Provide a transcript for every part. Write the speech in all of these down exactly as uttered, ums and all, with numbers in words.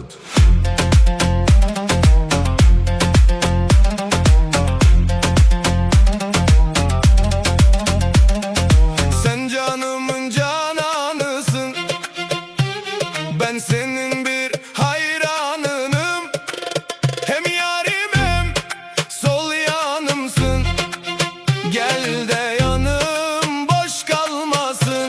Pod. Sen canımın cananısın, ben senin bir hayranınım. Hem yarim hem sol yanımsın, gel de yanım boş kalmasın.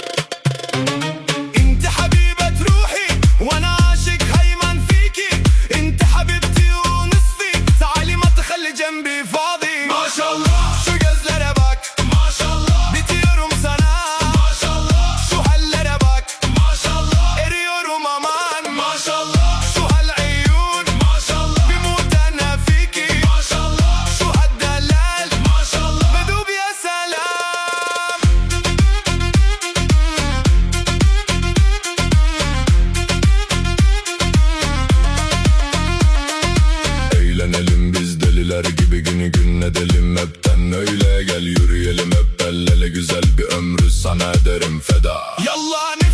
انت حبيبة روحي وانا عاشق هيمن فيكي. انت حبيبتي ونصفي، تعالي ما تخلي جنبي فاضي. ما شاء الله şu gözlere bak, maşallah bitiyorum sana. Maşallah şu hallere bak, maşallah eriyorum aman. Maşallah şu hal'uyun, maşallah بموت انا فيكي. maşallah şu haddallal, maşallah بدوب يا سلام. Eğlenelim biz deliler gibi, günü gün edelim hepten öyle. Gel yürüyelim hep el ele, güzel bir ömrü sana ederim feda. Yallah.